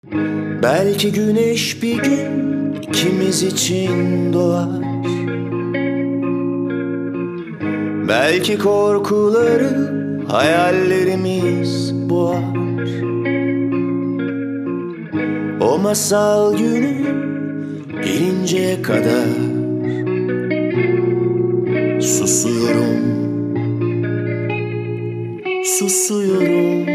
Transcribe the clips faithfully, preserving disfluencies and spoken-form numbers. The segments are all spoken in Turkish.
Belki güneş bir gün ikimiz için doğar. Belki korkuları hayallerimiz boğar. O masal günü gelinceye kadar susuyorum, susuyorum.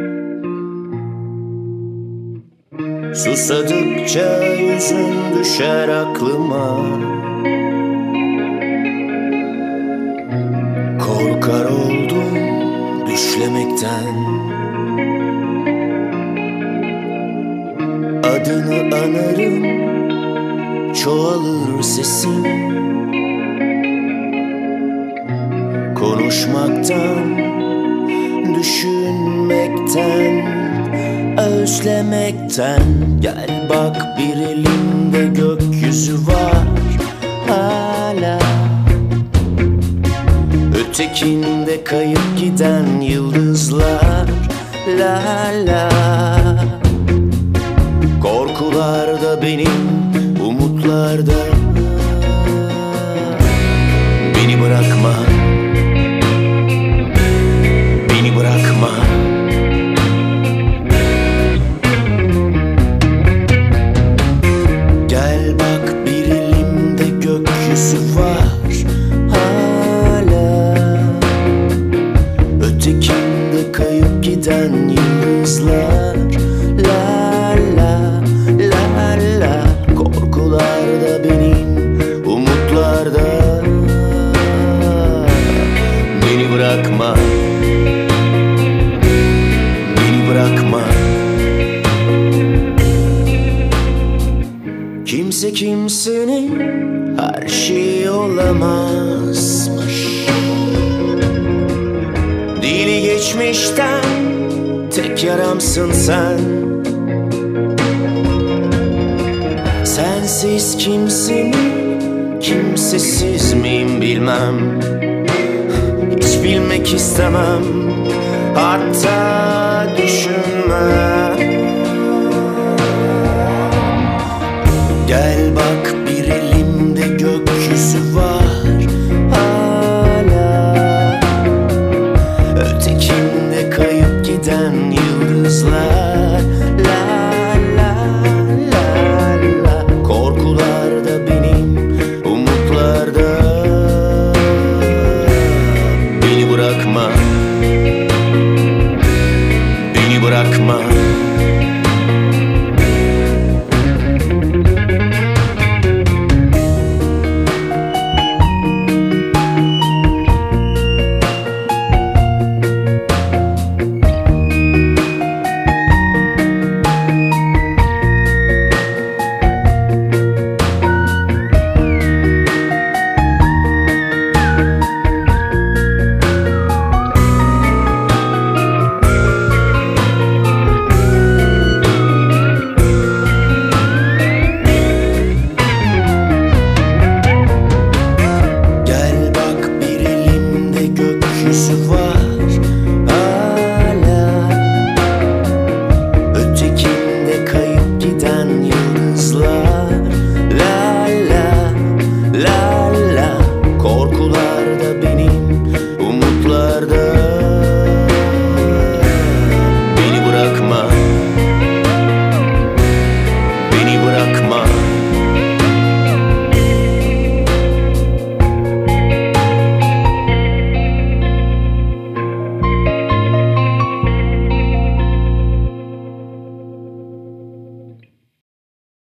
Susadıkça yüzün düşer aklıma. Korkar oldum düşlemekten. Adını anarım, çoğalır sesim. Konuşmaktan, düşünmekten, özlemekten. Gel bak, bir elimde gökyüzü var hala. Ötekinde kayıp giden yıldızlar. La la. Korkular da benim, umutlar da. Beni bırakma, beni bırakma. Gel bak, bir elimde gökyüzü var hala. Ötekinde kayıp giden yıldızlar. La la, la la. Korkular da benim, umutlar da. Beni bırakma, beni bırakma. Kimse kimsenin her şeyi olamazmış. Dili geçmişten tek yaramsın sen. Sensiz kimsin, kimsesiz miyim bilmem. Hiç bilmek istemem, hatta düşünmem.